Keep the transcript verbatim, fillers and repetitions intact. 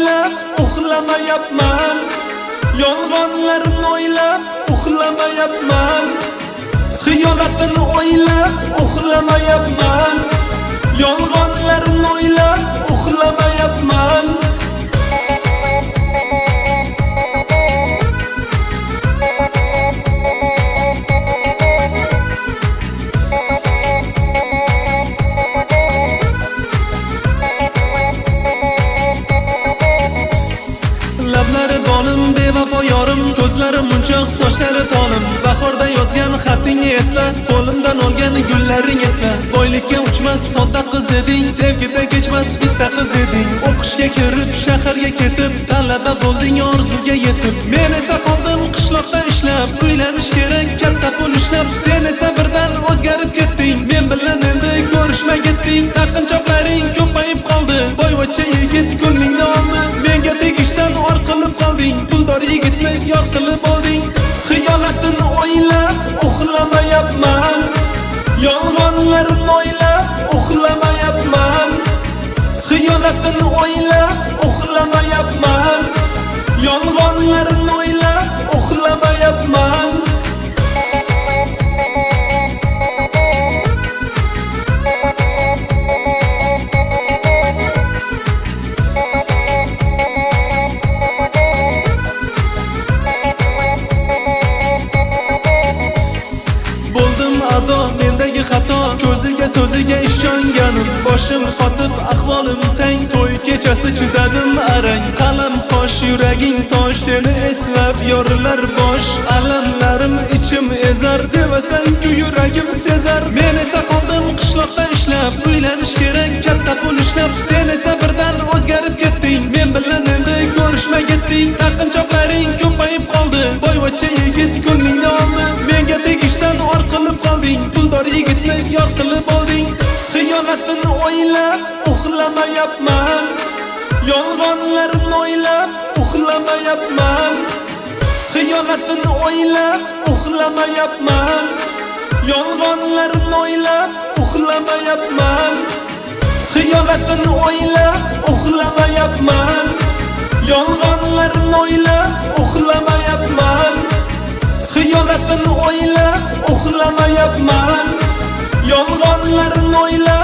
o'ylab uxlamayapman. Yolg'onlarni o'ylab uxlamayapman. Xiyonatni o'ylab uxlamayapman. Yolg'onlarni o'ylab uxlamayapman. Lablari bolim bevafo yorim, ko'zlari munchoq, sochlari tolim. Bahorda yozgan xatingni esla, qo'limdan olgan gullaring esla. Boylikka uchmas sodda qiz eding, sevgida kechmas bitta qiz eding. O'qishga kirib, shaharga ketib, talaba bo'lding orzuga yetib. Men esa qoldim qishloqda ishlab, uylanish kerak katta pul ishlab. Sen esa birdan o'zgarib ketding, men bilan endi ko'rishmay ketding. Taqinchoqlaring ko'payib qoldi, boyvachcha yigit ko'nglingni oldi. Menga tegishdan or qilib qolding, puldor yigitni yor qilib olding. Xiyonatni o'ylab uxlamayapman. Yolg'onlarni o'ylab uxlamayapman. Xiyonatni o'ylab uxlamayapman. Yolg'onlarni o'ylab uxlamayapman. Mendagi xato, ko'ziga so'ziga ishonganim. Boshim qotib ahvolim tang, to'y kechasi chizadim arang. Qalam qosh, yuraging tosh, seni eslab yorilar bosh. Alamlarim ichim ezar, sevasang-ku yuragim sezar. Men esa qoldim qishloqda ishlab, uylanish kerak katta pul ishlab. Sen esa birdan o'zgarib ketding, men bilan endi ko'rishmay ketding. Taqinchoqlaring ko'payib qoldi, boyvachcha yigit ko'nglingni oldi. Menga tegishdan or qilib qolding, puldor yigitni yor qilib olding. Xiyonatni o'ylab uxlamayapman. Yolg'onlarni o'ylab uxlamayapman. Xiyonatni o'ylab uxlamayapman. Yolg'onlarni o'ylab uxlamayapman. Xiyonatni o'ylab uxlamayapman. Yolg'onlarni o'ylab uxlamayapman. Xiyonatni o'ylab uxlamayapman. Yolg'onlarni o'ylab